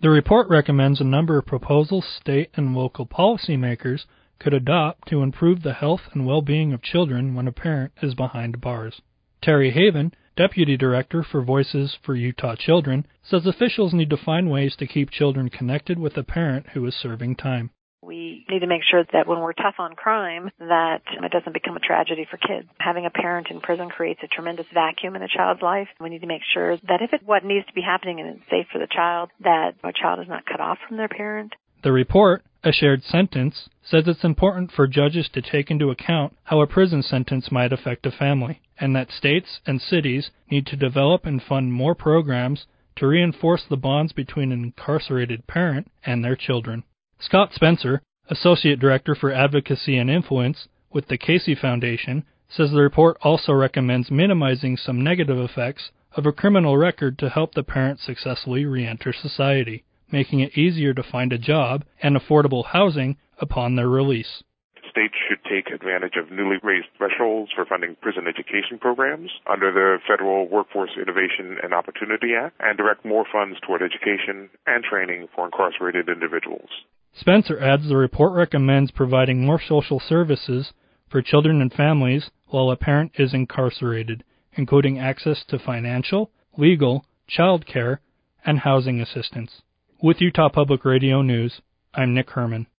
The report recommends a number of proposals state and local policymakers could adopt to improve the health and well-being of children when a parent is behind bars. Terry Haven, Deputy Director for Voices for Utah Children, says officials need to find ways to keep children connected with a parent who is serving time. We need to make sure that when we're tough on crime, that it doesn't become a tragedy for kids. Having a parent in prison creates a tremendous vacuum in a child's life. We need to make sure that if it's what needs to be happening and it's safe for the child, that a child is not cut off from their parent. The report, A Shared Sentence, says it's important for judges to take into account how a prison sentence might affect a family, and that states and cities need to develop and fund more programs to reinforce the bonds between an incarcerated parent and their children. Scott Spencer, Associate Director for Advocacy and Influence with the Casey Foundation, says the report also recommends minimizing some negative effects of a criminal record to help the parent successfully re-enter society, making it easier to find a job and affordable housing upon their release. States should take advantage of newly raised thresholds for funding prison education programs under the Federal Workforce Innovation and Opportunity Act and direct more funds toward education and training for incarcerated individuals. Spencer adds the report recommends providing more social services for children and families while a parent is incarcerated, including access to financial, legal, child care, and housing assistance. With Utah Public Radio News, I'm Nick Herman.